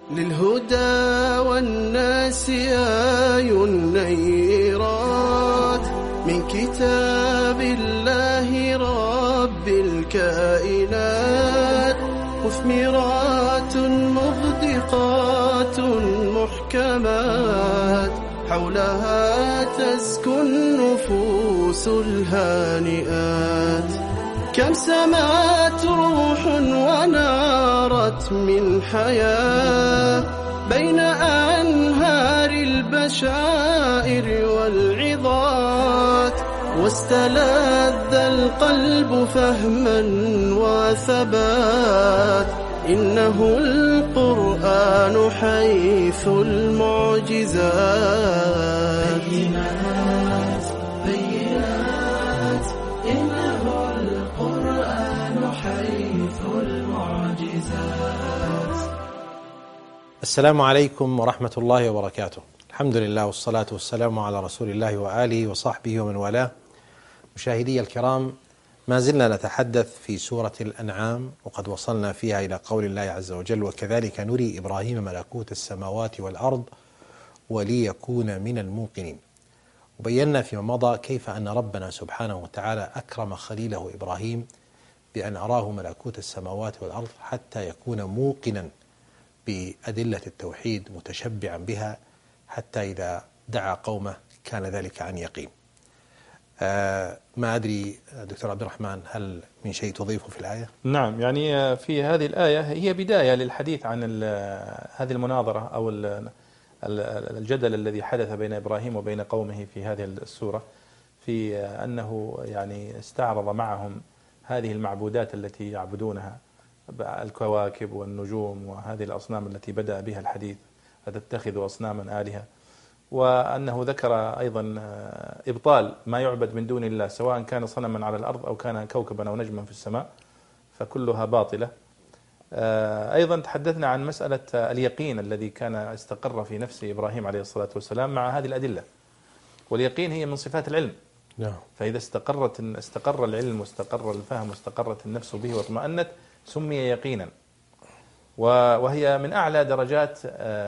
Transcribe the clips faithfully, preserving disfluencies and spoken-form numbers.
للهدى والناس آي نيرات من كتاب الله رب الكائنات، مثمرات مغدقات محكمات، حولها تزكو النفوس الهانئات. كم سمعت روح ونارت من حياة بين أنهار البشائر والعظات، واستلذ القلب فهما وثبات. إنه القرآن حيث المعجزات. بينات بينات إنه القرآن حيث المعجزات. السلام عليكم ورحمة الله وبركاته. الحمد لله والصلاة والسلام على رسول الله وآله وصحبه ومن والاه. مشاهدي الكرام، ما زلنا نتحدث في سورة الأنعام، وقد وصلنا فيها إلى قول الله عز وجل: وكذلك نري إبراهيم ملكوت السماوات والأرض وليكون من الموقنين. وبينا فيما مضى كيف أن ربنا سبحانه وتعالى أكرم خليله إبراهيم بأن أراه ملكوت السماوات والأرض حتى يكون موقنا بأدلة التوحيد متشبعا بها، حتى إذا دعا قومه كان ذلك عن يقين. آه ما أدري دكتور عبد الرحمن، هل من شيء تضيفه في الآية؟ نعم، يعني في هذه الآية هي بداية للحديث عن هذه المناظرة أو الجدل الذي حدث بين إبراهيم وبين قومه في هذه السورة، في أنه يعني استعرض معهم هذه المعبودات التي يعبدونها، الكواكب والنجوم وهذه الأصنام التي بدأ بها الحديث: أتتخذوا أصناما آلهة. وأنه ذكر أيضا إبطال ما يعبد من دون الله، سواء كان صنما على الأرض أو كان كوكبا أو نجما في السماء، فكلها باطلة. أيضا تحدثنا عن مسألة اليقين الذي كان استقر في نفس إبراهيم عليه الصلاة والسلام مع هذه الأدلة، واليقين هي من صفات العلم. فإذا استقرت استقر العلم واستقر الفهم واستقرت النفس به واطمأنت سمي يقينا، وهي من أعلى درجات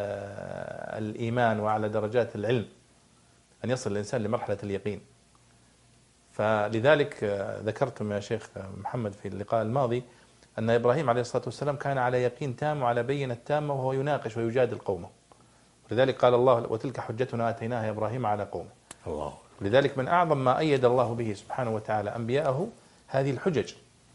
الإيمان وأعلى درجات العلم، أن يصل الإنسان لمرحلة اليقين. فلذلك ذكرتم يا شيخ محمد في اللقاء الماضي أن إبراهيم عليه الصلاة والسلام كان على يقين تام وعلى بينة تامة وهو يناقش ويجادل قومه، ولذلك قال الله: وتلك حجتنا آتيناها يا إبراهيم على قومه. الله. لذلك من أعظم ما أيد الله به سبحانه وتعالى أنبياءه هذه الحجج.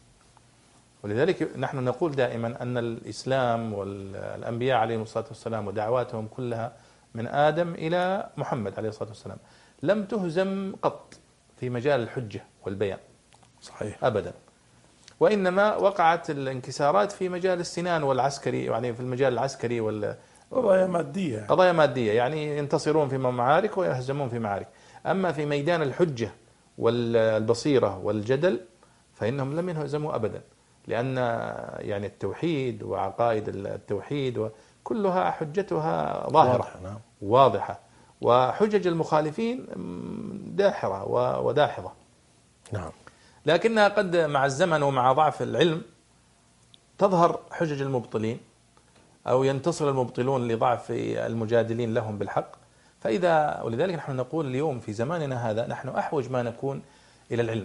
ولذلك نحن نقول دائما أن الإسلام والأنبياء عليهم الصلاة والسلام ودعواتهم كلها من آدم إلى محمد عليه الصلاة والسلام لم تهزم قط في مجال الحجة والبيان. صحيح. أبدا. وإنما وقعت الانكسارات في مجال السنان والعسكري، يعني في المجال العسكري وال قضايا مادية قضايا مادية يعني ينتصرون في معارك ويهزمون في معارك. أما في ميدان الحجة والبصيرة والجدل فإنهم لم يهزموا أبدا، لأن يعني التوحيد وعقائد التوحيد كلها حجتها ظاهرة واضحة، وحجج المخالفين داحرة وداحضة. نعم. لكنها قد مع الزمن ومع ضعف العلم تظهر حجج المبطلين، أو ينتصر المبطلون لضعف المجادلين لهم بالحق. فإذا ولذلك نحن نقول اليوم في زماننا هذا نحن أحوج ما نكون إلى العلم،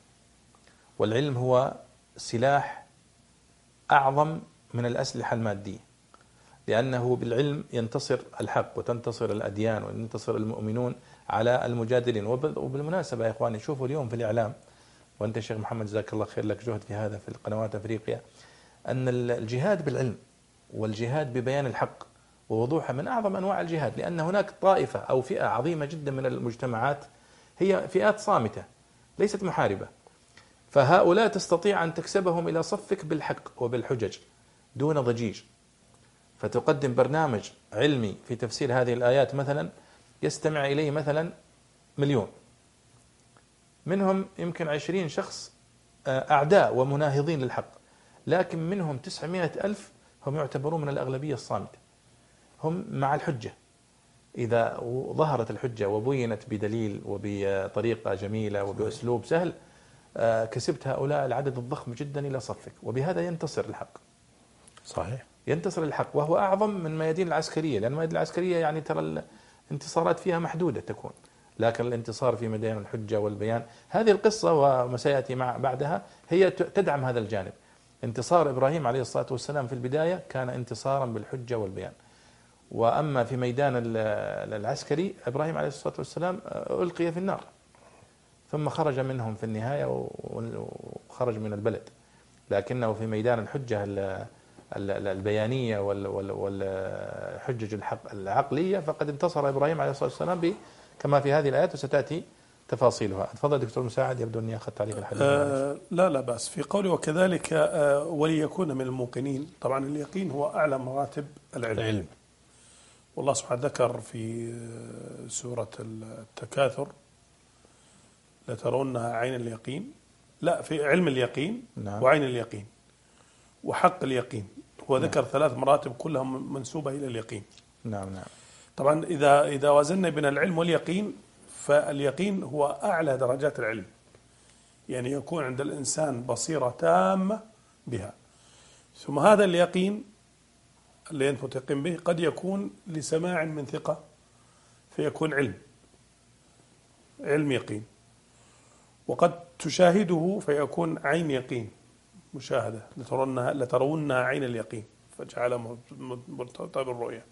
والعلم هو سلاح أعظم من الأسلحة المادية، لأنه بالعلم ينتصر الحق وتنتصر الأديان وينتصر المؤمنون على المجادلين. وبالمناسبة يا إخواني، شوفوا اليوم في الإعلام، وأنت شيخ محمد جزاك الله خير لك جهد في هذا في القنوات أفريقيا، أن الجهاد بالعلم والجهاد ببيان الحق ووضوحه من أعظم أنواع الجهاد، لأن هناك طائفة أو فئة عظيمة جدا من المجتمعات هي فئات صامتة ليست محاربة، فهؤلاء تستطيع أن تكسبهم إلى صفك بالحق وبالحجج دون ضجيج. فتقدم برنامج علمي في تفسير هذه الآيات مثلا يستمع إليه مثلا مليون، منهم يمكن عشرين شخص أعداء ومناهضين للحق، لكن منهم تسعمائة ألف هم يعتبرون من الأغلبية الصامتة، هم مع الحجة. إذا ظهرت الحجة وبينت بدليل وبطريقة جميلة وبأسلوب سهل كسبت هؤلاء العدد الضخم جدا إلى صفك، وبهذا ينتصر الحق. صحيح. ينتصر الحق، وهو أعظم من الميادين العسكرية، لأن الميادين العسكرية يعني ترى الانتصارات فيها محدودة تكون، لكن الانتصار في ميدان الحجة والبيان، هذه القصة وما سيأتي مع بعدها هي تدعم هذا الجانب. انتصار إبراهيم عليه الصلاة والسلام في البداية كان انتصارا بالحجة والبيان، وأما في ميدان العسكري إبراهيم عليه الصلاة والسلام ألقي في النار ثم خرج منهم في النهاية وخرج من البلد، لكنه في ميدان الحجة البيانية والحجج العقلية فقد انتصر إبراهيم عليه الصلاة والسلام كما في هذه الآيات وستأتي تفاصيلها. تفضل دكتور مساعد، يبدو أني أخذت عليك الحديث. آه لا لا بأس. في قوله وكذلك آه وليكون من الموقنين، طبعا اليقين هو أعلى مراتب العلم. العلم. والله سبحانه ذكر في سورة التكاثر لترونها عين اليقين، لا في علم اليقين. نعم. وعين اليقين وحق اليقين، هو ذكر نعم. ثلاث مراتب كلها منسوبة إلى اليقين. نعم نعم. طبعا إذا إذا وزننا بين العلم واليقين، فاليقين هو أعلى درجات العلم، يعني يكون عند الإنسان بصيرة تامة بها. ثم هذا اليقين اللي أنت متيقن به قد يكون لسماع من ثقة فيكون علم علم يقين، وقد تشاهده فيكون عين يقين مشاهدة لترونها لترونها عين اليقين فجعل مرتبطة بالرؤية،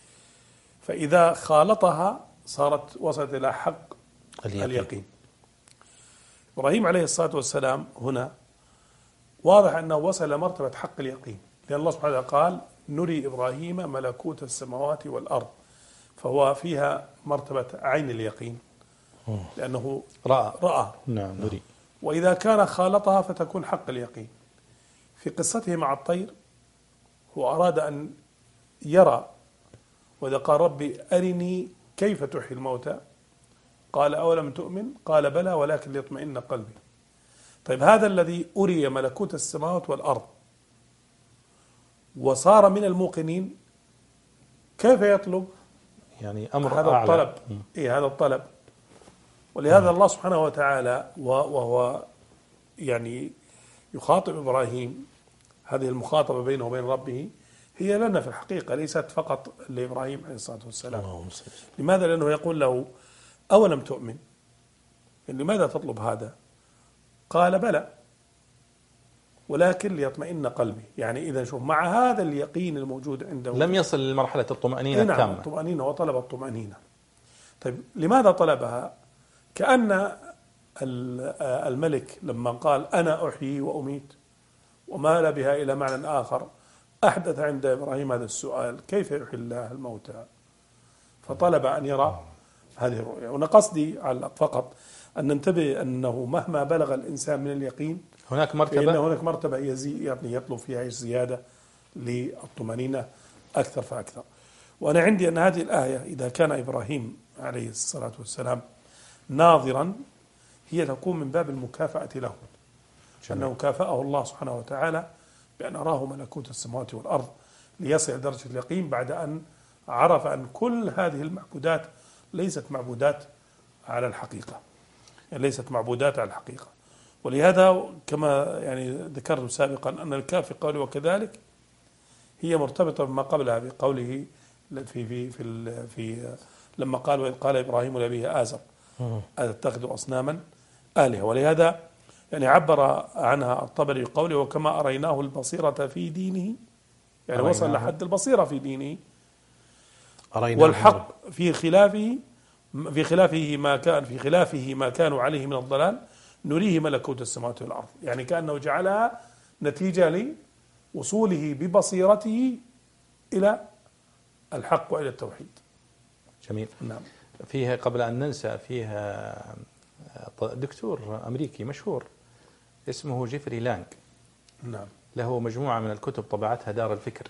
فإذا خالطها صارت وصلت إلى حق اليقين. اليقين. إبراهيم عليه الصلاة والسلام هنا واضح أنه وصل مرتبة حق اليقين، لأن الله سبحانه قال نري إبراهيم ملكوت السماوات والأرض، فهو فيها مرتبة عين اليقين لأنه رأى, رأى. نعم. نري. وإذا كان خالطها فتكون حق اليقين. في قصته مع الطير هو أراد أن يرى، وإذا قال ربي أرني كيف تحيي الموتى قال أولم تؤمن قال بلى ولكن ليطمئن قلبي. طيب هذا الذي أري ملكوت السماوات والأرض وصار من الموقنين كيف يطلب يعني أمر هذا أعلى. الطلب إيه هذا الطلب. ولهذا الله سبحانه وتعالى وهو يعني يخاطب إبراهيم، هذه المخاطبة بينه وبين ربه هي لنا في الحقيقة ليست فقط لإبراهيم عليه الصلاة والسلام. لماذا؟ لأنه يقول له أولم تؤمن، لماذا تطلب هذا؟ قال بلى ولكن ليطمئن قلبي. يعني إذا شوف مع هذا اليقين الموجود عنده لم يصل لمرحلة الطمأنينة التامة. نعم الطمأنينة، وطلب الطمأنينة. طيب لماذا طلبها؟ كأن الملك لما قال أنا أحيي وأميت ومال بها إلى معنى آخر أحدث عند إبراهيم هذا السؤال كيف يحيي الله الموتى، فطلب أن يرى هذه الرؤيا. وأنا قصدي على فقط أن ننتبه أنه مهما بلغ الإنسان من اليقين هناك مرتبة فإن هناك مرتبة يزيد يعني يطلب فيها زيادة للطمأنينة أكثر فأكثر. وأنا عندي أن هذه الآية إذا كان إبراهيم عليه الصلاة والسلام ناظرا هي تكون من باب المكافأة له، أنه كافأه الله سبحانه وتعالى بأن أراه ملكوت السماوات والأرض ليصل إلى درجة اليقين بعد أن عرف أن كل هذه المعبودات ليست معبودات على الحقيقة، يعني ليست معبودات على الحقيقة. ولهذا كما يعني ذكرت سابقا أن الكاف في قوله وكذلك هي مرتبطة بما قبلها بقوله في في في, في لما قال وإذ قال إبراهيم لأبيه آزر أتتخذ أصناما آلهة. ولهذا يعني عبر عنها الطبري قوله وكما أريناه البصيرة في دينه، يعني وصل لحد البصيرة في دينه، والحق في خلافه في خلافه ما كان في خلافه ما كانوا عليه من الضلال نريه ملكوت السماوات والأرض، يعني كأنه جعلها نتيجة لوصوله ببصيرته إلى الحق وإلى التوحيد. جميل. نعم. فيها قبل أن ننسى فيها دكتور أمريكي مشهور اسمه جيفري لانج. نعم. له مجموعة من الكتب طبعتها دار الفكر.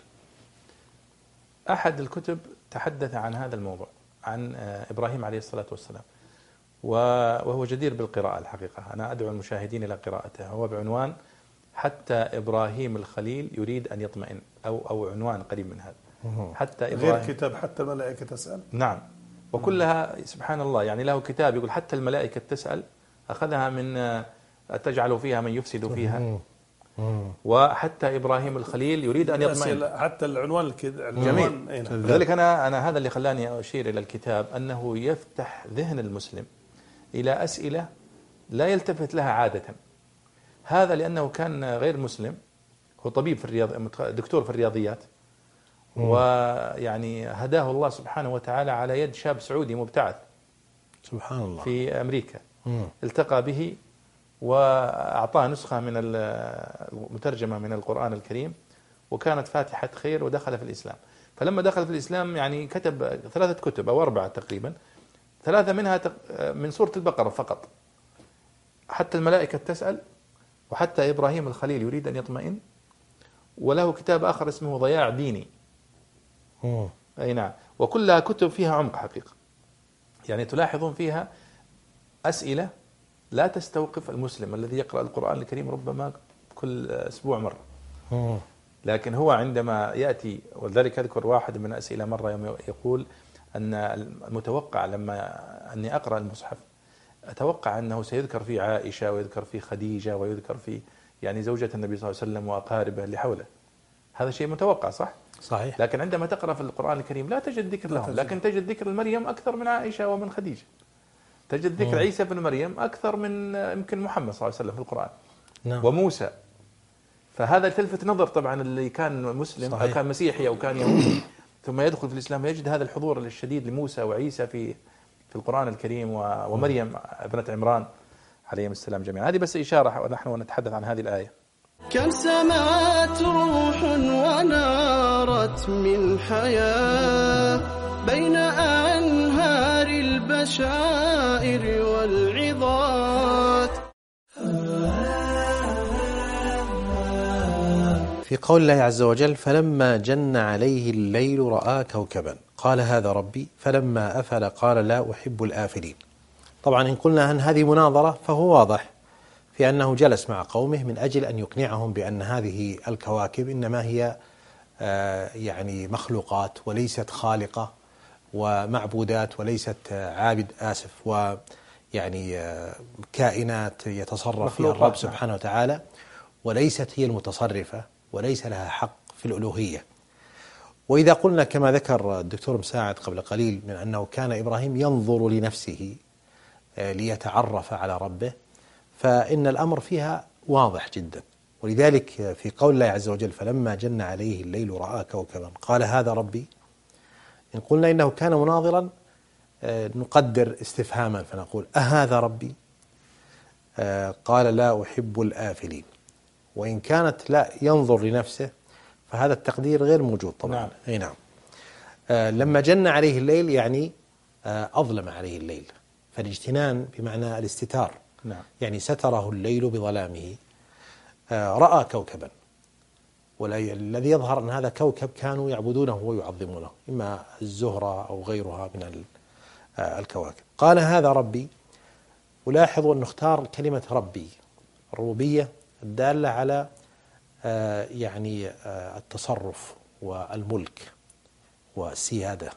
أحد الكتب تحدث عن هذا الموضوع، عن إبراهيم عليه الصلاة والسلام، وهو جدير بالقراءة الحقيقة. أنا أدعو المشاهدين إلى قراءته. هو بعنوان حتى إبراهيم الخليل يريد أن يطمئن، أو أو عنوان قريب من هذا. حتى إبراهيم غير كتاب حتى الملائكة تسأل. نعم. وكلها سبحان الله، يعني له كتاب يقول حتى الملائكة تسأل، أخذها من تجعل فيها من يفسد فيها وحتى إبراهيم الخليل يريد أن يطمئن. حتى العنوان الكذا جميل. لذلك أنا أنا هذا اللي خلاني أشير إلى الكتاب، أنه يفتح ذهن المسلم إلى أسئلة لا يلتفت لها عادة. هذا لأنه كان غير مسلم، هو طبيب في الرياض، دكتور في الرياضيات، ويعني هداه الله سبحانه وتعالى على يد شاب سعودي مبتعث سبحان الله في أمريكا. مم. التقى به وأعطاه نسخة من المترجمة من القرآن الكريم، وكانت فاتحة خير، ودخل في الإسلام. فلما دخل في الإسلام يعني كتب ثلاثة كتب أو أربعة تقريبا، ثلاثة منها من سورة البقرة فقط، حتى الملائكة تسأل، وحتى إبراهيم الخليل يريد أن يطمئن، وله كتاب آخر اسمه ضياع ديني. مم. أي نعم. وكلها كتب فيها عمق حقيقة، يعني تلاحظون فيها أسئلة لا تستوقف المسلم الذي يقرأ القرآن الكريم ربما كل أسبوع مرة. مم. لكن هو عندما يأتي، ولذلك أذكر واحد من أسئلة مرة يقول أن المتوقع لما أني أقرأ المصحف أتوقع أنه سيذكر في عائشة، ويذكر في خديجة، ويذكر في يعني زوجة النبي صلى الله عليه وسلم وأقاربه اللي حوله. هذا شيء متوقع صح؟ صحيح. لكن عندما تقرأ في القرآن الكريم لا تجد ذكر لهم، لكن تجد ذكر المريم أكثر من عائشة ومن خديجة. تجد ذكر عيسى بن مريم أكثر من يمكن محمد صلى الله عليه وسلم في القرآن. نعم. وموسى. فهذا تلفت نظر طبعا اللي كان مسلم صحيح. أو كان مسيحي أو كان يهودي ثم يدخل في الإسلام يجد هذا الحضور الشديد لموسى وعيسى في في القرآن الكريم، ومريم ابنة عمران عليهم السلام جميعا. هذه بس إشارة ونحن نتحدث عن هذه الآية. كم سمعت روح ونارت من حياة بين أنهار البشائر والعظات. في قول الله عز وجل: فلما جن عليه الليل رأى كوكبا قال هذا ربي فلما أفل قال لا أحب الآفلين. طبعا إن قلنا أن هذه مناظرة فهو واضح في أنه جلس مع قومه من أجل أن يقنعهم بأن هذه الكواكب إنما هي يعني مخلوقات وليست خالقة، ومعبودات وليست عابد آسف ويعني كائنات يتصرف فيها الرب سبحانه وتعالى، وليست هي المتصرفة، وليس لها حق في الألوهية. وإذا قلنا كما ذكر الدكتور مساعد قبل قليل من أنه كان إبراهيم ينظر لنفسه ليتعرف على ربه، فإن الأمر فيها واضح جدا. ولذلك في قول الله عز وجل: فلما جن عليه الليل رأى كوكبا قال هذا ربي، إن قلنا إنه كان مناظرا نقدر استفهاما فنقول: أهذا ربي؟ قال لا أحب الآفلين. وإن كانت لا ينظر لنفسه فهذا التقدير غير موجود طبعا. نعم. أي نعم. آه لما جن عليه الليل يعني آه أظلم عليه الليل، فالاجتنان بمعنى الاستتار. نعم. يعني ستره الليل بظلامه. آه رأى كوكبا، والذي يظهر أن هذا كوكب كانوا يعبدونه ويعظمونه، إما الزهرة أو غيرها من آه الكواكب. قال هذا ربي. ولاحظوا أن نختار كلمة ربي، الربوبية الدالة على آه يعني آه التصرف والملك والسيادة،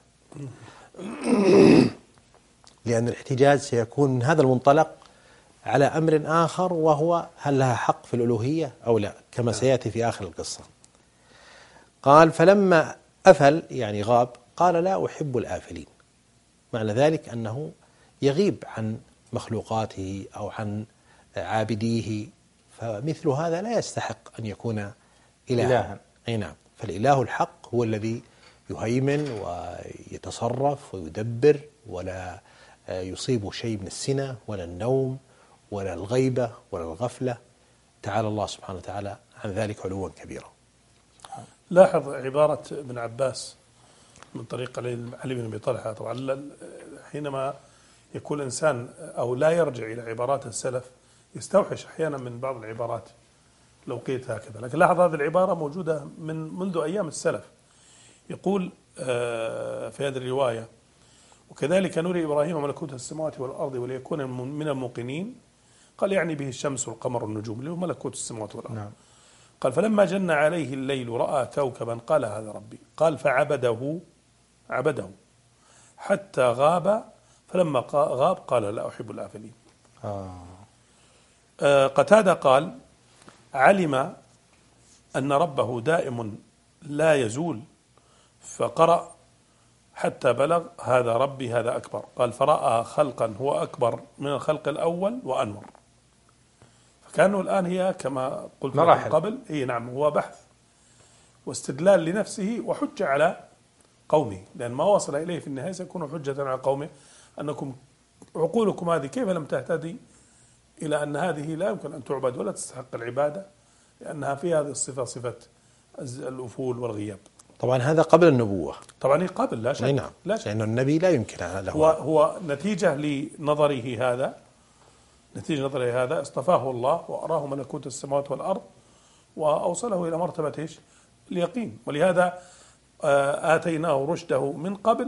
لأن الاحتجاج سيكون من هذا المنطلق على أمر آخر، وهو هل لها حق في الألوهية أو لا، كما سيأتي في آخر القصة. قال فلما أفل يعني غاب قال لا أحب الآفلين. معنى ذلك أنه يغيب عن مخلوقاته أو عن عابديه، فمثل هذا لا يستحق أن يكون إلها. إلها. أي نعم. فالإله الحق هو الذي يهيمن ويتصرف ويدبر، ولا يصيب شيء من السنة ولا النوم ولا الغيبة ولا الغفلة. تعالى الله سبحانه وتعالى عن ذلك علوا كبيرا. لاحظ عبارة ابن عباس من طريق علي بن أبي طلحة. طبعا حينما يكون الإنسان أو لا يرجع إلى عبارات السلف يستوحش أحيانا من بعض العبارات لو قيلت هكذا، لكن لاحظ هذه العبارة موجودة من منذ أيام السلف. يقول في هذه الرواية: وكذلك نري إبراهيم ملكوت السماوات والأرض وليكون من الموقنين. قال يعني به الشمس والقمر والنجوم اللي هو ملكوت السماوات والأرض. نعم. قال فلما جن عليه الليل رأى كوكبا قال هذا ربي. قال فعبده عبده حتى غاب، فلما غاب قال لا أحب الآفلين. آه. آه قتادة قال علم أن ربه دائم لا يزول، فقرأ حتى بلغ هذا ربي هذا أكبر، قال فرأى خلقا هو أكبر من الخلق الأول وأنور. فكانه الآن هي كما قلت من قبل، هي نعم هو بحث واستدلال لنفسه وحجة على قومه، لأن ما وصل إليه في النهاية سيكون حجة على قومه، أنكم عقولكم هذه كيف لم تهتدي إلى أن هذه لا يمكن أن تعبد ولا تستحق العبادة، لأنها في هذه الصفة صفة الأفول والغياب. طبعا هذا قبل النبوة، طبعا قبل لا شك، نعم، لا شك. لأن النبي لا يمكن له، هو, هو نتيجة لنظره هذا، نتيجة نظره هذا اصطفاه الله وأراه ملكوت السماوات والأرض وأوصله إلى مرتبة إيش؟ اليقين. ولهذا آتيناه رشده من قبل،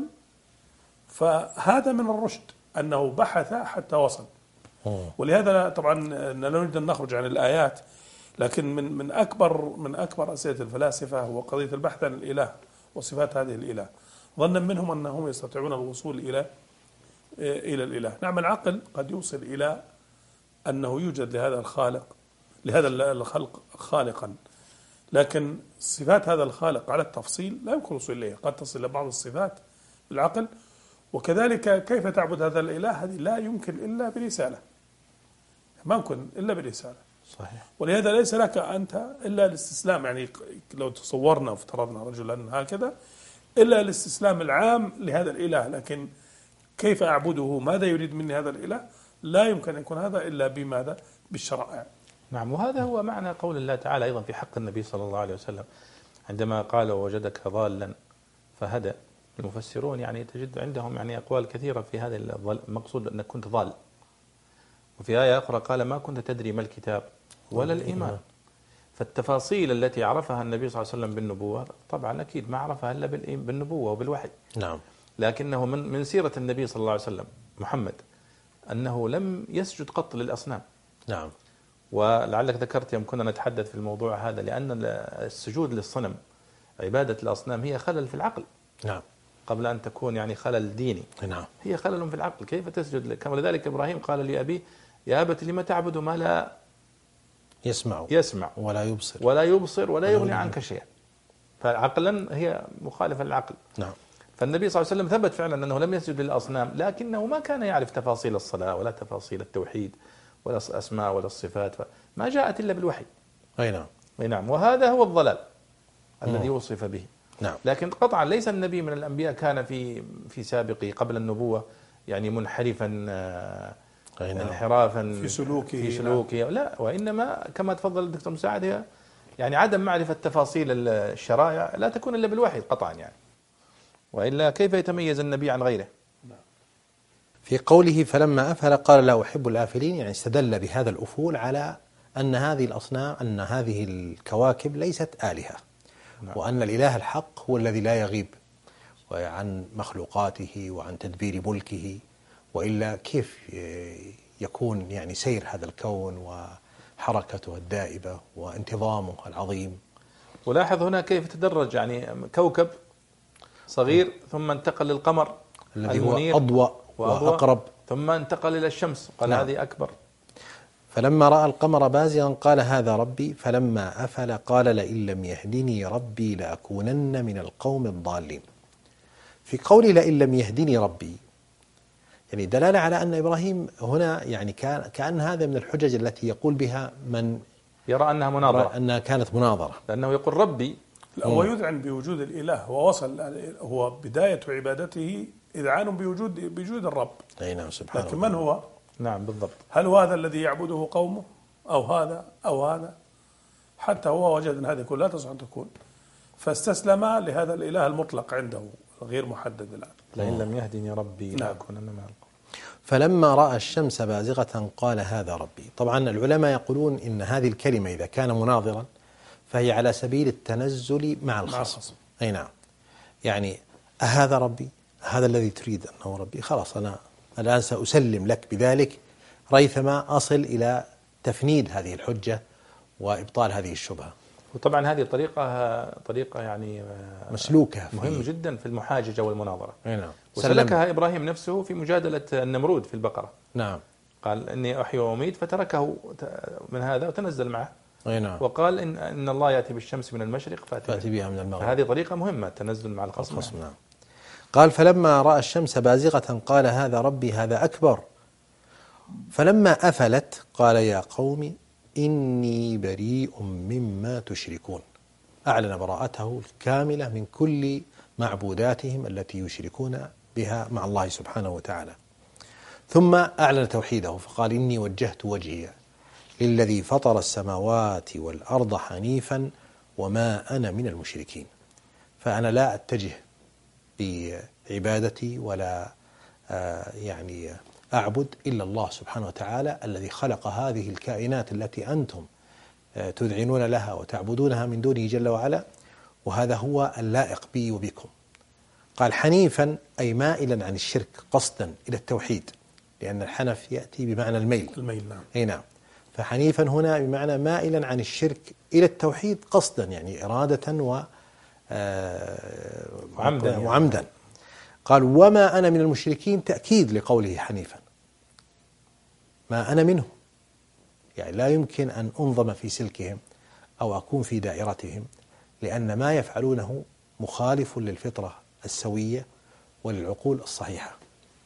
فهذا من الرشد أنه بحث حتى وصل. ولهذا طبعا لا نريد أن نخرج عن الآيات، لكن من من أكبر من أكبر أسئلة الفلاسفة هو قضية البحث عن الإله وصفات هذه الإله، ظنا منهم أنهم يستطيعون الوصول إلى إلى الإله. نعم العقل قد يوصل إلى أنه يوجد لهذا الخالق، لهذا الخلق خالقا، لكن صفات هذا الخالق على التفصيل لا يمكن الوصول إليها، قد تصل إلى بعض الصفات بالعقل. وكذلك كيف تعبد هذا الإله، هذه لا يمكن إلا برسالة، ما يمكن إلا برسالة. صحيح. ولهذا ليس لك أنت إلا الاستسلام، يعني لو تصورنا وافترضنا رجلا هكذا إلا الاستسلام العام لهذا الإله، لكن كيف أعبده، ماذا يريد مني هذا الإله، لا يمكن أن يكون هذا إلا بماذا؟ بالشرائع. نعم، وهذا هو معنى قول الله تعالى أيضا في حق النبي صلى الله عليه وسلم عندما قال ووجدك ضالا فهدى. المفسرون يعني تجد عندهم يعني أقوال كثيرة في هذا المقصود أنك كنت ضال. وفي آية أخرى قال ما كنت تدري ما الكتاب ولا الإيمان. فالتفاصيل التي عرفها النبي صلى الله عليه وسلم بالنبوة طبعا أكيد ما عرفها إلا بالنبوة وبالوحي. نعم. لكنه من من سيرة النبي صلى الله عليه وسلم محمد أنه لم يسجد قط للأصنام. نعم. ولعلك ذكرت يوم كنا نتحدث في الموضوع هذا، لأن السجود للصنم عبادة الأصنام هي خلل في العقل. نعم. قبل أن تكون يعني خلل ديني. نعم. هي خلل في العقل، كيف تسجد لك؟ ولذلك إبراهيم قال لأبيه يا أبت لما تعبد ما لا يسمع يسمع ولا يبصر ولا يبصر ولا يغني عنك شيئا. فعقلا هي مخالفة للعقل. نعم. فالنبي صلى الله عليه وسلم ثبت فعلا أنه لم يسجد للأصنام، لكنه ما كان يعرف تفاصيل الصلاة ولا تفاصيل التوحيد ولا الأسماء ولا الصفات، ما جاءت إلا بالوحي. أي نعم. أي نعم. وهذا هو الضلال الذي وصف به. نعم. لكن قطعا ليس النبي من الأنبياء كان في في سابقه قبل النبوة يعني منحرفا انحرافا في سلوكه في سلوكه لا، وإنما كما تفضل الدكتور مساعد هي يعني عدم معرفة تفاصيل الشرائع لا تكون إلا بالوحي قطعا يعني، وإلا كيف يتميز النبي عن غيره؟ في قوله فلما أفل قال لا أحب الآفلين، يعني استدل بهذا الأفول على أن هذه الأصنام أن هذه الكواكب ليست آلهة. نعم. وأن الإله الحق هو الذي لا يغيب عن مخلوقاته وعن تدبير ملكه، وإلا كيف يكون يعني سير هذا الكون وحركته الدائبة وانتظامه العظيم. ولاحظ هنا كيف تدرج، يعني كوكب صغير ثم انتقل للقمر الذي هو أضوأ وأقرب، ثم انتقل إلى الشمس قال نعم. هذه أكبر. فلما رأى القمر بازغا قال هذا ربي، فلما أفل قال لئن لم يهدني ربي لأكونن من القوم الضالين. في قولي لئن لم يهدني ربي يعني دلالة على أن إبراهيم هنا يعني كان كأن هذا من الحجج التي يقول بها من يرى أنها مناظرة، أنها كانت مناظرة، لأنه يقول ربي. هو يذعن بوجود الإله، هو وصل هو بداية عبادته إذعان بوجود بوجود الرب. أي نعم سبحانه. لكن من هو؟ نعم بالضبط. هل هو هذا الذي يعبده قومه أو هذا أو هذا؟ حتى هو وجد أن هذه كلها تصح أن تكون، فاستسلم لهذا الإله المطلق عنده غير محدد الآن. لئن لم يهدني ربي لأكونن من القوم. فلما رأى الشمس بازغة قال هذا ربي. طبعا العلماء يقولون إن هذه الكلمة إذا كان مناظرا فهي على سبيل التنزل مع الخصم. أي نعم. يعني أهذا ربي؟ هذا الذي تريد أنه ربي؟ خلاص أنا الآن سأسلم لك بذلك ريثما أصل إلى تفنيد هذه الحجة وإبطال هذه الشبهة. وطبعا هذه طريقة طريقة يعني مسلوكة مهم جدا في المحاججة والمناظرة. نعم. وسلكها إبراهيم نفسه في مجادلة النمرود في البقرة. نعم. قال إني أحيي وأميت فتركه من هذا وتنزل معه نعم. وقال إن, إن الله يأتي بالشمس من المشرق فأتي, فأتي بها من المغرب. فهذه طريقة مهمة التنزل مع الخصم. الخصم نعم. قال فلما رأى الشمس بازغة قال هذا ربي هذا أكبر، فلما أفلت قال يا قوم إني بريء مما تشركون، أعلن براءته الكاملة من كل معبوداتهم التي يشركون بها مع الله سبحانه وتعالى. ثم أعلن توحيده فقال إني وجهت وجهي للذي فطر السماوات والأرض حنيفا وما أنا من المشركين. فأنا لا أتجه بعبادتي ولا يعني أعبد إلا الله سبحانه وتعالى الذي خلق هذه الكائنات التي أنتم تذعنون لها وتعبدونها من دونه جل وعلا، وهذا هو اللائق بي وبكم. قال حنيفا أي مائلا عن الشرك قصدا إلى التوحيد، لأن الحنف يأتي بمعنى الميل. الميل نعم. أي نعم. فحنيفا هنا بمعنى مائلا عن الشرك إلى التوحيد قصدا، يعني إرادة و وعمدا, وعمدا يعني. قال وما أنا من المشركين تأكيد لقوله حنيفا، ما أنا منهم، يعني لا يمكن أن أنظم في سلكهم أو أكون في دائرتهم، لأن ما يفعلونه مخالف للفطرة السوية وللعقول الصحيحة.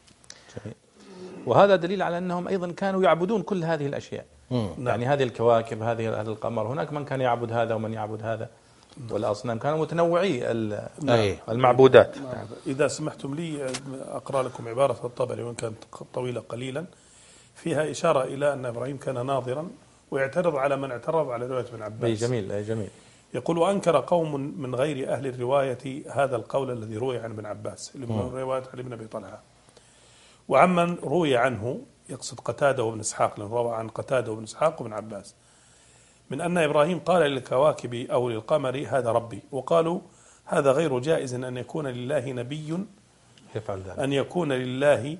وهذا دليل على أنهم أيضا كانوا يعبدون كل هذه الأشياء. مم. يعني هذه الكواكب، هذه هذا القمر، هناك من كان يعبد هذا ومن يعبد هذا، والأصنام كانوا متنوعي المعبودات. نعم. إذا سمحتم لي أقرأ لكم عبارة الطبري وإن كانت طويلة قليلا، فيها إشارة إلى أن إبراهيم كان ناظرا ويعترض على من اعترض على رواية ابن عباس. أي جميل أي جميل. يقول وأنكر قوم من غير أهل الرواية هذا القول الذي روي عن ابن عباس، رواية علي بن أبي طلحة، وعمن روي عنه يقصد قتادة وابن إسحاق، لأن روى عن قتادة وابن إسحاق وابن عباس، من أن إبراهيم قال للكواكب أو للقمر هذا ربي، وقالوا هذا غير جائز أن يكون لله نبي يفعل ذلك، أن يكون لله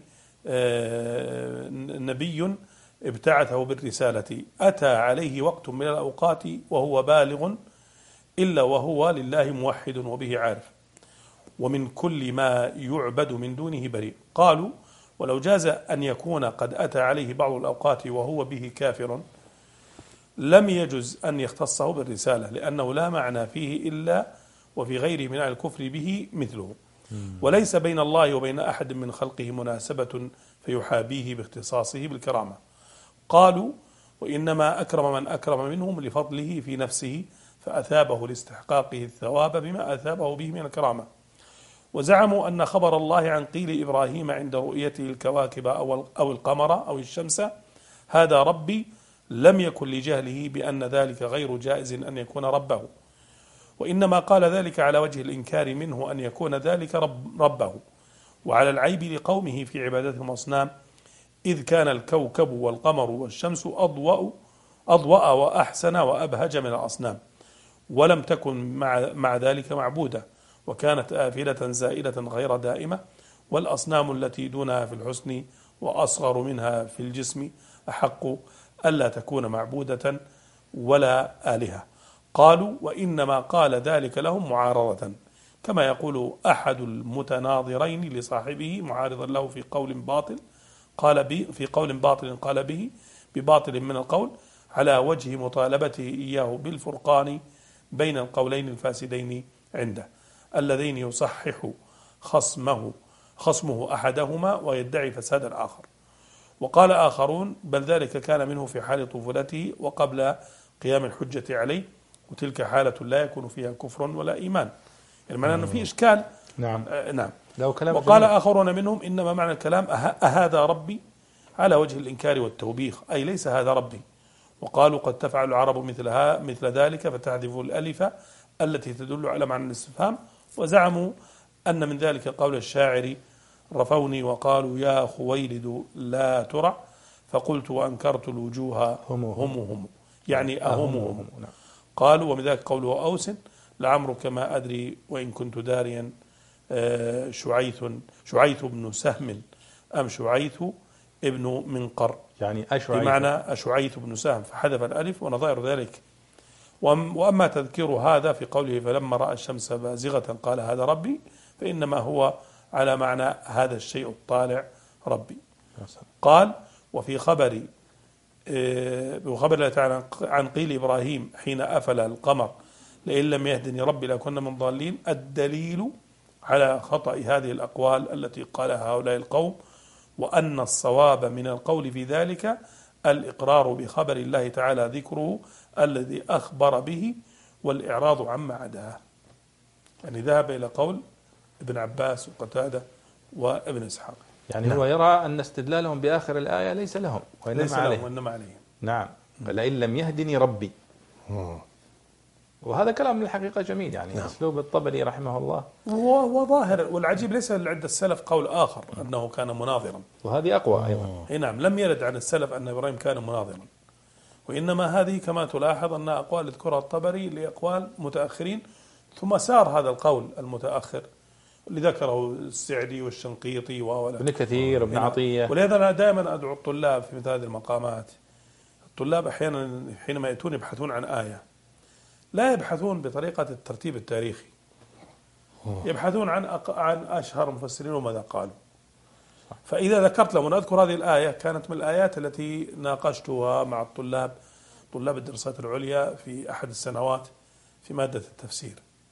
نبي ابتعثه بالرسالة أتى عليه وقت من الأوقات وهو بالغ إلا وهو لله موحد وبه عارف، ومن كل ما يعبد من دونه بريء. قالوا ولو جاز أن يكون قد أتى عليه بعض الأوقات وهو به كافر لم يجز أن يختصه بالرسالة، لأنه لا معنى فيه إلا وفي غيره من الكفر به مثله، وليس بين الله وبين أحد من خلقه مناسبة فيحابيه باختصاصه بالكرامة. قالوا وإنما أكرم من أكرم منهم لفضله في نفسه فأثابه لاستحقاقه الثواب بما أثابه به من الكرامة. وزعموا أن خبر الله عن قيل إبراهيم عند رؤيته الكواكب أو القمر أو الشمس هذا ربي لم يكن لجهله بأن ذلك غير جائز أن يكون ربه، وإنما قال ذلك على وجه الإنكار منه أن يكون ذلك رب ربه، وعلى العيب لقومه في عبادة الأصنام، إذ كان الكوكب والقمر والشمس أضوأ أضوأ وأحسن وأبهج من الأصنام، ولم تكن مع, مع ذلك معبودة، وكانت آفلة زائلة غير دائمة، والأصنام التي دونها في الحسن وأصغر منها في الجسم أحق ألا تكون معبودة ولا آلهة. قالوا وإنما قال ذلك لهم معارضة، كما يقول أحد المتناظرين لصاحبه معارضا له في قول باطل قال به في قول باطل قال به بباطل من القول، على وجه مطالبته إياه بالفرقان بين القولين الفاسدين عنده، اللذين يصحح خصمه خصمه أحدهما ويدعي فساد الآخر. وقال آخرون بل ذلك كان منه في حال طفولته وقبل قيام الحجة عليه، وتلك حالة لا يكون فيها كفر ولا إيمان، يعني معنى أنه في إشكال. نعم. آه نعم. وقال جميل. آخرون منهم إنما معنى الكلام أه أهذا ربي على وجه الإنكار والتوبيخ، أي ليس هذا ربي. وقالوا قد تفعل العرب مثلها مثل ذلك فتحذف الألف التي تدل على معنى الاستفهام، وزعموا أن من ذلك قول الشاعر رفوني وقالوا يا خويلد لا ترع فقلت وأنكرت الوجوه هم هم, هم يعني أهم هم. قالوا ومن ذلك قوله أوس لعمرك ما أدري وإن كنت داريا شعيث شعيث بن سهم أم شعيث ابن منقر، يعني أشعيث بمعنى أشعيث بن سهم فحذف الألف ونظائر ذلك. وأما تذكير هذا في قوله فلما رأى الشمس بازغة قال هذا ربي، فإنما هو على معنى هذا الشيء الطالع ربي. قال وفي خبر وخبر الله تعالى عن قيل إبراهيم حين أفل القمر لئن لم يهدني ربي لأكون من ضالين، الدليل على خطأ هذه الأقوال التي قالها هؤلاء القوم، وأن الصواب من القول في ذلك الإقرار بخبر الله تعالى ذكره الذي أخبر به والإعراض عما عداه. يعني ذهب إلى قول ابن عباس وقتادة وابن إسحاق. يعني نعم. هو يرى أن استدلالهم بآخر الآية ليس لهم وإنما عليهم وإنما عليهم. نعم، لئن لم يهدني ربي. مم. وهذا كلام من الحقيقة جميل، يعني نعم. أسلوب الطبري رحمه الله وظاهر. والعجيب ليس عند السلف قول آخر أنه كان مناظرا، وهذه أقوى أيضا. أي نعم، لم يرد عن السلف أن إبراهيم كان مناظرا، وإنما هذه كما تلاحظ أنها أقوال ذكرها الطبري لأقوال متأخرين، ثم سار هذا القول المتأخر اللي ذكره السعدي والشنقيطي وابن كثير وابن عطية. ولهذا أنا دائما أدعو الطلاب في مثل هذه المقامات، الطلاب أحيانا حينما يأتون يبحثون عن آية لا يبحثون بطريقة الترتيب التاريخي، يبحثون عن عن أشهر المفسرين وماذا قالوا. فإذا ذكرت لهم، أذكر هذه الآية كانت من الآيات التي ناقشتها مع الطلاب طلاب الدراسات العليا في أحد السنوات في مادة التفسير،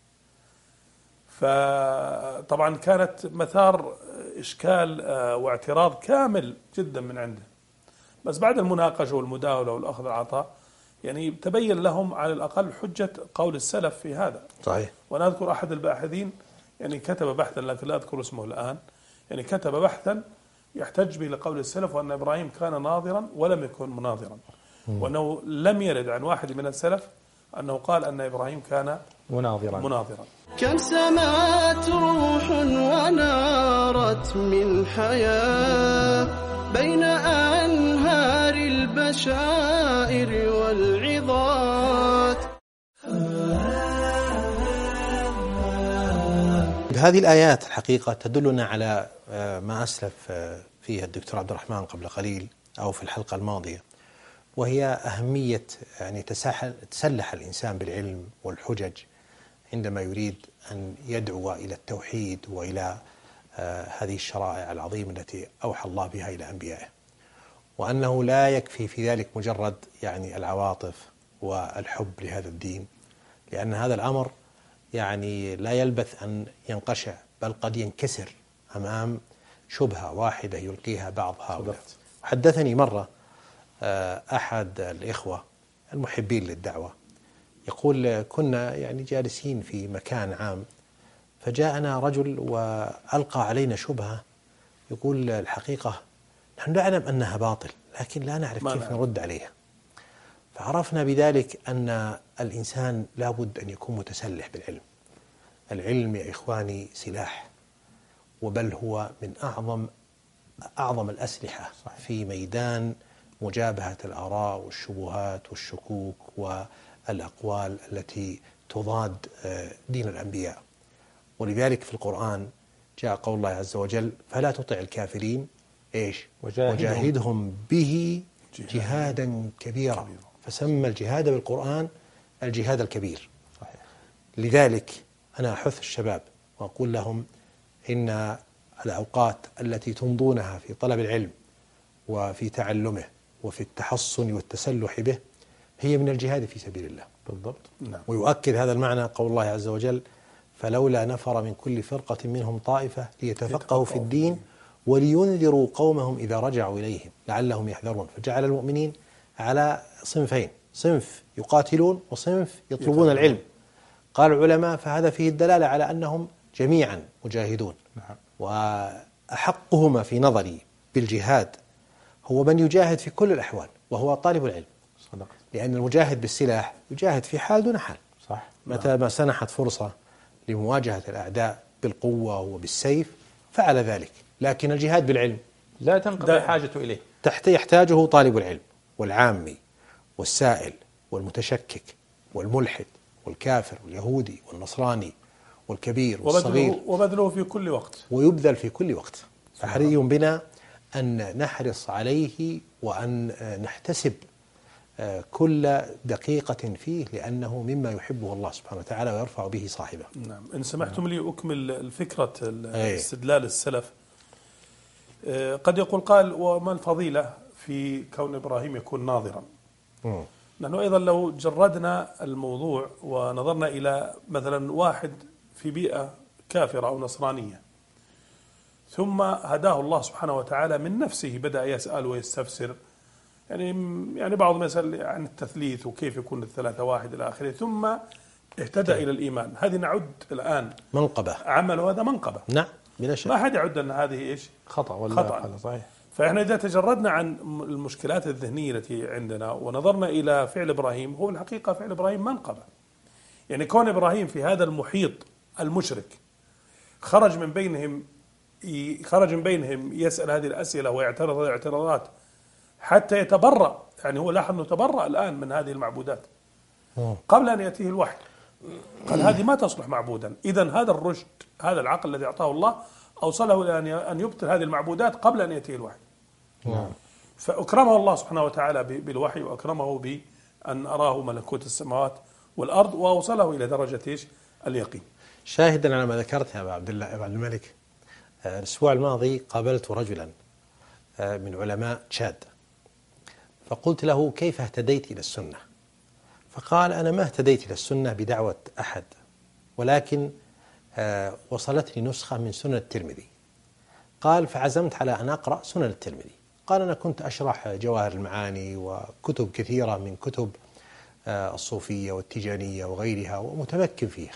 فطبعا كانت مثار إشكال واعتراض كامل جدا من عنده، بس بعد المناقشة والمداولة والأخذ والعطاء يعني تبين لهم على الأقل حجة قول السلف في هذا. صحيح. وأنا أذكر أحد الباحثين يعني كتب بحثا لكن لا أذكر اسمه الآن، يعني كتب بحثا يحتج به لقول السلف وأن إبراهيم كان ناظرا ولم يكن مناظرا، وأنه لم يرد عن واحد من السلف أنه قال أن إبراهيم كان مناظرا مناظرا. كم سمعت روح ونارت من حياة بين أنهار البشائر والعظات. هذه الآيات الحقيقة تدلنا على ما أسلف فيها الدكتور عبد الرحمن قبل قليل أو في الحلقة الماضية، وهي أهمية يعني تسلح الإنسان بالعلم والحجج عندما يريد أن يدعو إلى التوحيد وإلى هذه الشرائع العظيمة التي أوحى الله بها إلى أنبيائه، وأنه لا يكفي في ذلك مجرد يعني العواطف والحب لهذا الدين، لأن هذا الأمر يعني لا يلبث أن ينقشع، بل قد ينكسر أمام شبهة واحدة يلقيها بعض هؤلاء. حدثني مرة أحد الإخوة المحبين للدعوة يقول كنا يعني جالسين في مكان عام، فجاءنا رجل وألقى علينا شبهة، يقول الحقيقة نحن نعلم أنها باطل لكن لا نعرف كيف نرد عليها. فعرفنا بذلك أن الإنسان لابد أن يكون متسلح بالعلم. العلم يا إخواني سلاح، وبل هو من أعظم أعظم الأسلحة في ميدان مجابهة الآراء والشبهات والشكوك والأقوال التي تضاد دين الأنبياء. ولذلك في القرآن جاء قول الله عز وجل فلا تطع الكافرين إيش وجاهدهم به جهادا كبيرا، فسمى الجهاد بالقرآن الجهاد الكبير. لذلك أنا أحث الشباب وأقول لهم إن الأوقات التي تمضونها في طلب العلم وفي تعلمه وفي التحصن والتسلح به هي من الجهاد في سبيل الله. بالضبط. نعم. ويؤكد هذا المعنى قول الله عز وجل فلولا نفر من كل فرقة منهم طائفة ليتفقهوا في الدين ولينذروا قومهم إذا رجعوا إليهم لعلهم يحذرون. فجعل المؤمنين على صنفين، صنف يقاتلون وصنف يطلبون العلم. قال العلماء فهذا فيه الدلالة على أنهم جميعا مجاهدون. نعم. وأحقهما في نظري بالجهاد هو من يجاهد في كل الأحوال وهو طالب العلم. صدق. لأن المجاهد بالسلاح يجاهد في حال دون حال. صح. متى ما سنحت فرصة لمواجهة الأعداء بالقوة وبالسيف فعل ذلك، لكن الجهاد بالعلم لا تنقضي حاجته إليه، تحت يحتاجه طالب العلم والعامي والسائل والمتشكك والملحد والكافر واليهودي والنصراني والكبير والصغير، وبذله في كل وقت، ويبذل في كل وقت. فحري بنا أن نحرص عليه وأن نحتسب كل دقيقة فيه، لأنه مما يحبه الله سبحانه وتعالى ويرفع به صاحبه. نعم. إن سمحتم لي أكمل الفكرة الاستدلال السلف. قد يقول قال وما الفضيلة في كون إبراهيم يكون ناظرا. مم. نحن أيضا لو جردنا الموضوع ونظرنا إلى مثلا واحد في بيئة كافرة أو نصرانية، ثم هداه الله سبحانه وتعالى من نفسه، بدأ يسأل ويستفسر، يعني يعني بعضهم يسأل عن التثليث وكيف يكون الثلاثة واحد إلى آخره، ثم اهتدى إلى الإيمان. هذه نعد الآن منقبة، عمله هذا منقبة، نعم بلا شك. ما أحد يعد أن هذه إيش خطأ ولا خطأ. صحيح. فإحنا إذا تجردنا عن المشكلات الذهنية التي عندنا ونظرنا إلى فعل إبراهيم، هو الحقيقة فعل إبراهيم منقبة. يعني كون إبراهيم في هذا المحيط المشرك خرج من بينهم خرج من بينهم يسأل هذه الأسئلة ويعترض هذه الاعتراضات حتى يتبرأ، يعني هو لاحظ أنه تبرأ الآن من هذه المعبودات قبل أن يأتيه الوحي، قال هذه ما تصلح معبودا. إذن هذا الرشد، هذا العقل الذي أعطاه الله أوصله إلى أن يبطل هذه المعبودات قبل أن يأتيه الوحي. نعم. فأكرمه الله سبحانه وتعالى بالوحي، وأكرمه بأن أراه ملكوت السماوات والأرض، وأوصله إلى درجة إيش اليقين. شاهدا على ما ذكرت يا أبا عبد الله أبا عبد الملك، الأسبوع الماضي قابلت رجلا من علماء تشاد، فقلت له كيف اهتديت إلى السنة؟ فقال أنا ما اهتديت إلى السنة بدعوة أحد، ولكن وصلتني نسخة من سنن الترمذي. قال فعزمت على أن أقرأ سنن الترمذي. قال أنا كنت أشرح جواهر المعاني وكتب كثيرة من كتب الصوفية والتجانية وغيرها ومتمكن فيها.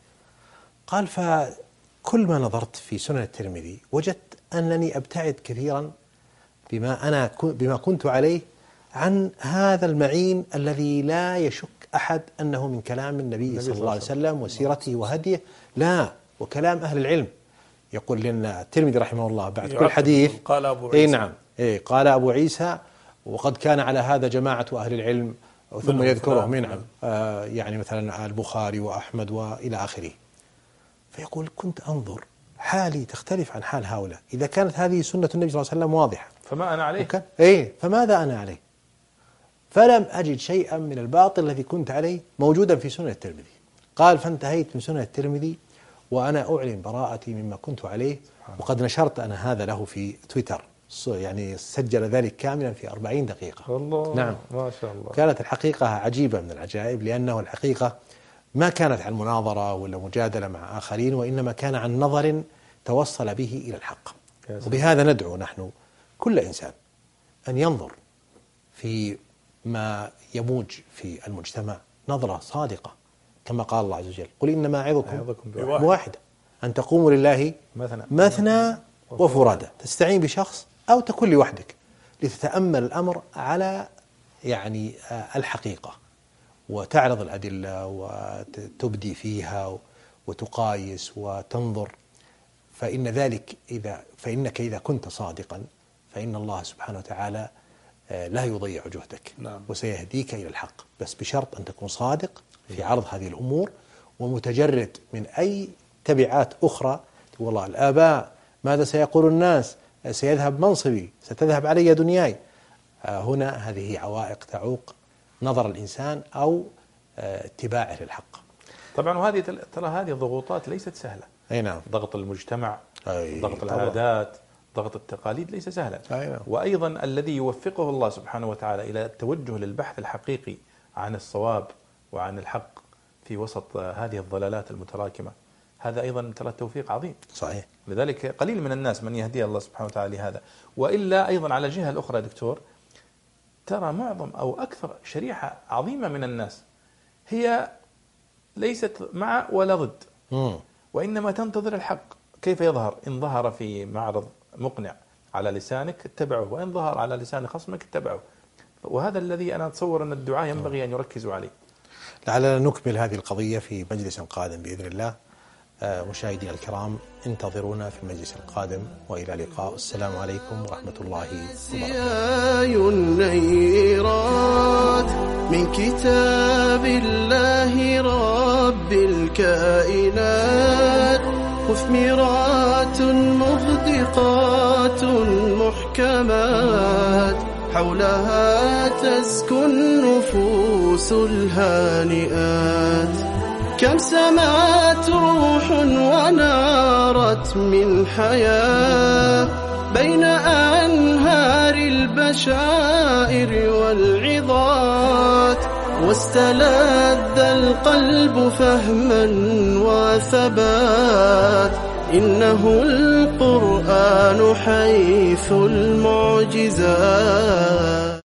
قال فكل ما نظرت في سنن الترمذي وجدت أنني أبتعد كثيرا بما أنا بما كنت عليه عن هذا المعين الذي لا يشك أحد أنه من كلام النبي صلى الله عليه وسلم وسيرته وهديه، لا وكلام أهل العلم. يقول لنا الترمذي رحمه الله بعد كل حديث قال أبو عيسى، إيه نعم إيه قال أبو عيسى وقد كان على هذا جماعة أهل العلم، ثم يذكرهم نعم آه يعني مثلا البخاري وأحمد وإلى آخره. فيقول كنت أنظر حالي تختلف عن حال هؤلاء، إذا كانت هذه سنة النبي صلى الله عليه وسلم واضحة فما أنا عليه إيه فماذا أنا عليه؟ فلم أجد شيئا من الباطل الذي كنت عليه موجودا في سنة الترمذي. قال فانتهيت من سنة الترمذي وأنا أعلن براءتي مما كنت عليه، وقد نشرت أنا هذا له في تويتر، يعني سجل ذلك كاملا في أربعين دقيقة. الله نعم ما شاء الله. كانت الحقيقة عجيبة من العجائب، لأنه الحقيقة ما كانت عن مناظرة ولا مجادلة مع آخرين، وإنما كان عن نظر توصل به إلى الحق. وبهذا ندعو نحن كل إنسان أن ينظر في ما يموج في المجتمع نظرة صادقة، كما قال الله عز وجل قل إنما أعظكم بواحدة أن تقوموا لله مثنى, مثنى وفرادى، تستعين بشخص أو تكون لوحدك لتتأمل الأمر على يعني الحقيقة وتعرض الأدلة وتبدي فيها وتقايس وتنظر، فإن ذلك إذا فإنك إذا كنت صادقا فإن الله سبحانه وتعالى لا يضيع جهدك. نعم. وسيهديك إلى الحق، بس بشرط أن تكون صادق في عرض هذه الأمور ومتجرد من أي تبعات أخرى. والله الآباء ماذا سيقول الناس، سيذهب منصبي، ستذهب علي دنياي. هنا هذه عوائق تعوق نظر الإنسان أو اتباعه للحق. طبعا وهذه ترى هذه الضغوطات ليست سهلة. أي نعم. ضغط المجتمع، أي ضغط العادات، ضغط التقاليد ليس سهلا. أي نعم. وأيضا الذي يوفقه الله سبحانه وتعالى إلى التوجه للبحث الحقيقي عن الصواب وعن الحق في وسط هذه الضلالات المتراكمة، هذا أيضا ترى التوفيق عظيم. صحيح. لذلك قليل من الناس من يهدي الله سبحانه وتعالى لهذا. وإلا أيضا على الجهة الأخرى دكتور، ترى معظم أو أكثر شريحة عظيمة من الناس هي ليست مع ولا ضد، مم. وإنما تنتظر الحق كيف يظهر. إن ظهر في معرض مقنع على لسانك اتبعه، وإن ظهر على لسان خصمك اتبعه. وهذا الذي أنا أتصور أن الدعاء ينبغي أن يركزوا عليه. لعلنا نكمل هذه القضية في مجلس قادم بإذن الله. مشاهدينا الكرام انتظرونا في المجلس القادم، وإلى اللقاء. السلام عليكم ورحمة الله وبركاته. النيرات من كتاب الله رب الكائنات، مثمرات مغدقات محكمات، حولها تزكو النفوس الهانئات. كم سمعت روح ونارت من حياة بين أنهار البشائر والعظات، واستلذ القلب فهما وثبات. إنه القرآن حيث المعجزات.